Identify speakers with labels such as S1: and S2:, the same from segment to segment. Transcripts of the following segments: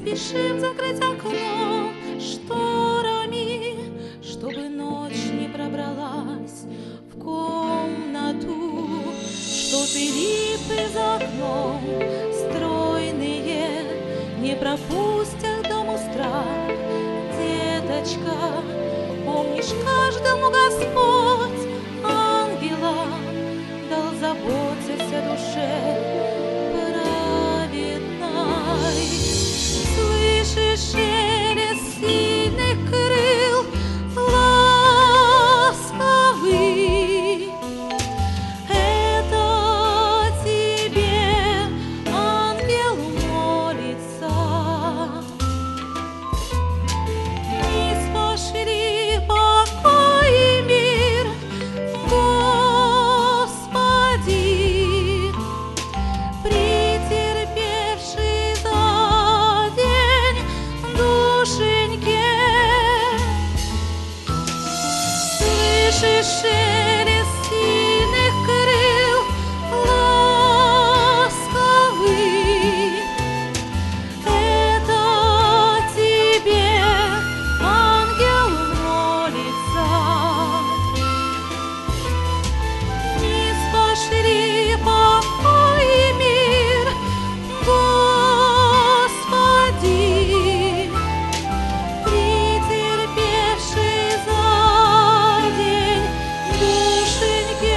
S1: спешим закрыть окно шторами, чтобы ночь не пробралась в комнату. Что ты липы за окном стройные не пропустят дому страх, деточка. Помнишь, каждому Господь ангела дал, заботясь о душе праведной. Слышишь шелест сильных крыл ласковый? Это тебе ангел молится. Вниз пошли покой и мир, Господи, претерпевший за день душеньке. Слышишь шелест сильных крыл ласковый? Это тебе ангел молится. Вниз пошли покой и мир, Господи, претерпевший за день душеньке.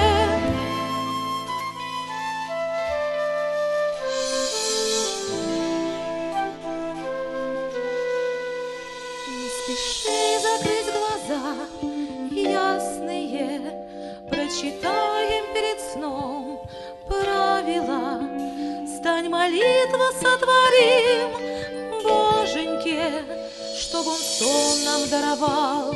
S1: Не спеши закрыть глаза ясные, прочитаем перед сном правила. Стань, молитву сотворим Боженьке, чтоб он сон нам даровал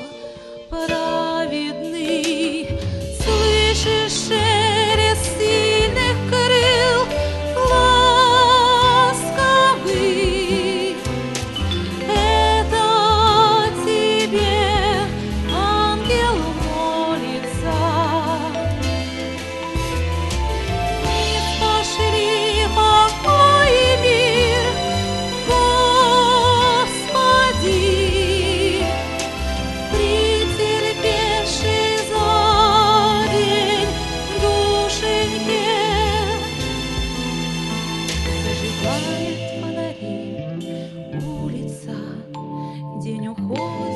S1: праведный. Слышишь шелест сильных крыл ласковый? Это тебе ангел молится. Вниз пошли покой и мир, Господи, претерпевший за день душеньке. Зажигает фонари улица, день уходит.